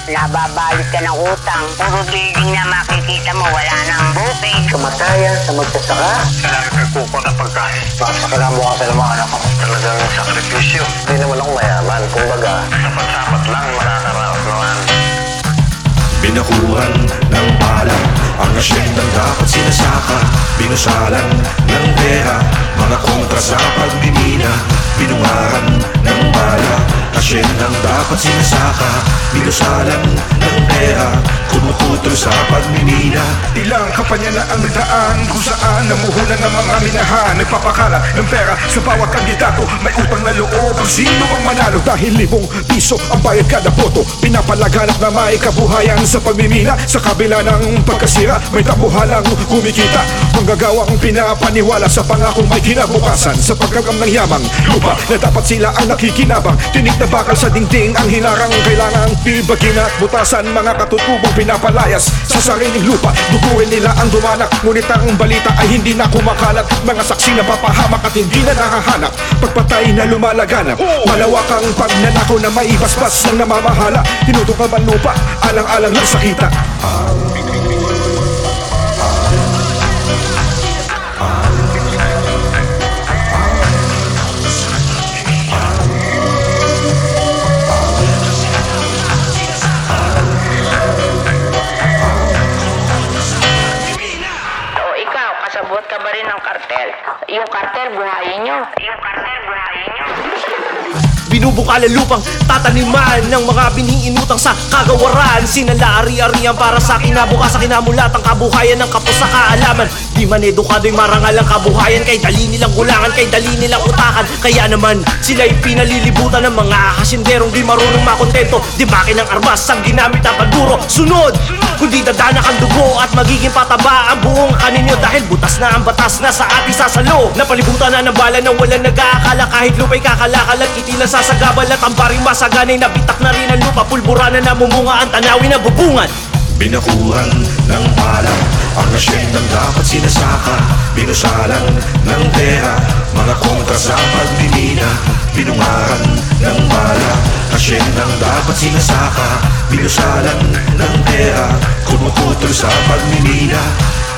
nababalot ka ng utang. Puro building na makikita mo, wala nang booking. Kamatayan sa magsasaka. Kailangan nagkuko ng pagkain. Masakalamu ka sa mga anak ko. Talagang sakripisyo. Hindi naman ako mayaman. Kumbaga, Sapat-sapat lang makakaraos naman. Binakuhan ng bala ang asyendang dapat sinasaka. Binusalan ng pera mga kontra sa pagmimina. Binungaran ng bala asyendang dapat sinasaka. Binusalan ng pera kumuputol sa pagmimina. Ilang kampanya na ang nagdaan kung saan namuhunan ng mga minahan. Nagpapakala ng pera sa bawat kandidato. May utang na loob kung sino ang manalo. Dahil 5 piso ang bayad kada boto. Pinapalaganap na may kabuhayan sa pagmimina. Sa kabila ng pagkasira, may tabuhalang kumikita. Manggagawang pinapaniwala sa pangakong may kinabukasan. Sa pagkagam ng yamang lupa na dapat sila ang nakikinabang. Tinik na bakal sa dingding ang hinarang kailangang pibagin at butasan. Mga katutubong pinapalayas sa sariling lupa. Duguin nila ang dumanak, ngunit ang balita ay hindi na kumakalat. Mga saksi na papahamak at hindi na nahahanap. Pagpatay na lumalaganap, malawak ang pagnanakaw na may basbas ng namamahala. Tinutukab ang lupa, alang-alang lang sa kita. O ikaw, kasabot ka ba rin ng kartel? Yung kartel, buhayin nyo. Yung kartel, buhayin nyo. Binubukal ang lupang tataniman ng mga binhing inutang sa kagawaran. Sinalaari-arian para sa kinabukas, sa kinamulat ang kabuhayan ng kapos sa kaalaman. Di man edukado yung marangal ang kabuhayan, kay dali nilang gulangan, kay dali nilang utakan. Kaya naman sila'y pinalilibutan ng mga kasinderong di marunong makontento. Di makin ng armas ang ginamit na panduro. Sunod! Kundi dadanak ang dugo at magiging pataba ang buong kaninyo. Dahil butas na ang batas na sa ating sasalo. Napalibutan na ng bala na walang nag-aakala. Kahit lupa'y kakalakalat, kitilang sasagabal at ang baring masaganay. Nabitak na rin ang lupa, pulbura na namumunga ang tanawin na bubungan. Binakuhan ng bala ang asyendang dapat sinasaka. Binusalan ng pera mga kontra sa pagmimina. Binungaran ng bala asyendang dapat sinasaka. Binusalan ng pera kumuputol sa pagmimina.